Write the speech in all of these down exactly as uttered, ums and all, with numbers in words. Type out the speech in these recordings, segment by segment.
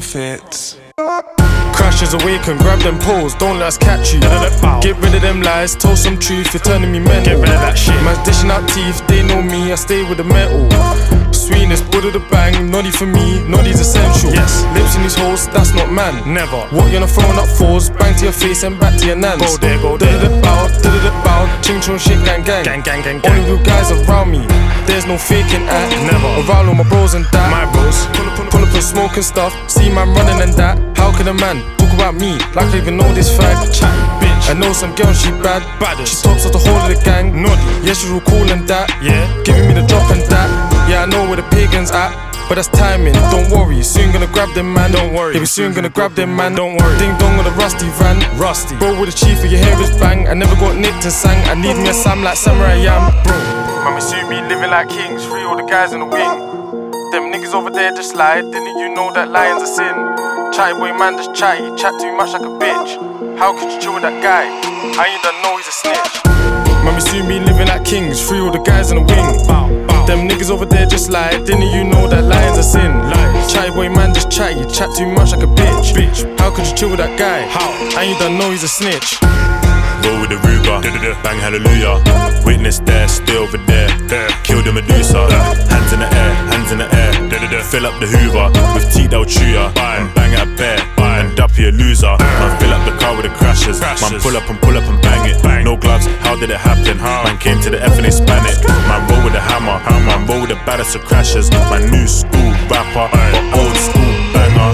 Profits. Crashes awaken, grab them poles, don't let us catch you. Get rid of them lies, tell some truth, you're turning me mental. Get rid of that shit. Man's dishing out teeth, they know me, I stay with the metal. Sweetness, Buddha the bang, noddy for me, noddy's essential. Yes. Lips in these holes, that's not man. Never. What you're not throwing up fours, bang to your face and back to your nans. Go there, go there. Da-da-da bow, da-da-da bow, ching chong shit, gang gang. Gang gang gang gang. Only real guys around me, there's no faking act. Never. Around all my bros and that. My bros. Pull up, pull up, pull up and smoke and stuff, see man running and that. How can a man talk about me like I even know this fag? Chat, bitch. I know some girl, she bad. Baddest. She tops off the whole of the gang. Noddy. Yeah, she real cool and that. Yeah. Giving me the drop and that. Yeah, I know where the pagans at, but that's timing. Don't worry, soon gonna grab them man. Don't worry. Yeah, we soon gonna grab them man. Don't worry. Ding dong on the rusty van. Rusty. Bro with the chief, you hear his bang. I never got nicked and sang. I need me a Sam like Samurai Yam. Bro, man, we soon be living like kings. Free all the guys in the wing. Them niggas over there just lied. Didn't you know that lying's a sin? Chatty boy man just chatty, chat too much like a bitch. How could you chill with that guy? I ain't done know he's a snitch. Man, we soon be living like kings, free all the guys in the wing. Them niggas over there just lied, didn't you know that lying's a sin? Chatty boy man just chatty, chat too much like a bitch. How could you chill with that guy? How? I ain't done know he's a snitch. Roll with the Ruger, bang hallelujah. Witness there, stay over there. Kill the Medusa, hands in the air, hands in the air. Fill up the Hoover with teeth that'll chew ya. And bang at a bear, and up here loser. Man, fill up the car with the crashes. Man, pull up and pull up and bang it. No gloves, how did it happen? Man came to the F and they span it. Man, roll with the hammer, man, roll with the baddest of crashes. Man, new school rapper, but old school banger.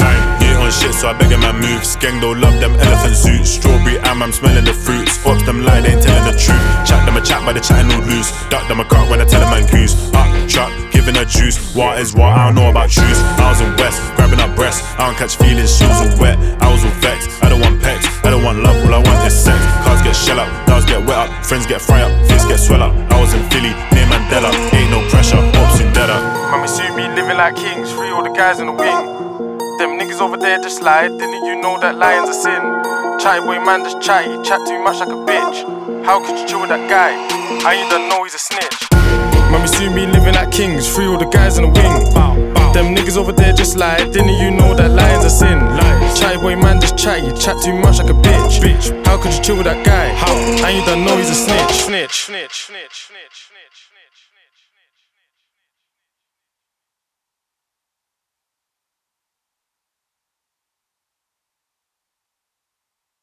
Shit, so I beg a man move. Skeng don't love them elephant suits. Strawberry am, I'm smelling the fruits. Fox them lie, they ain't telling the truth. Chat them a chat, but they chatting all loose. Duck them a cart when I tell a man goose. Up, truck, giving her juice. What is what? I don't know about juice. I was in West, grabbing up breasts. I don't catch feelings, shoes all wet. I was all vexed. I don't want pecs, I don't want love, all I want is sex. Cars get shell up, dogs get wet up, friends get fry up, fists get swell up. I was in Philly, near Mandela. Ain't no pressure, hopes soon dead up. Man, we soon be living like kings, free all the guys in the wing. Them niggas over there just lied, didn't you know that lying's a sin? Chatty boy man just chatty, chat too much like a bitch. How could you chill with that guy? I ain't done know he's a snitch. Man, we soon be living like kings, free all the guys in the wing. Them niggas over there just lied, didn't you know that lying's a sin? Chatty boy man just chatty, chat too much like a bitch. How could you chill with that guy? How? I ain't done know he's a snitch. Snitch, snitch, snitch, snitch, snitch, snitch.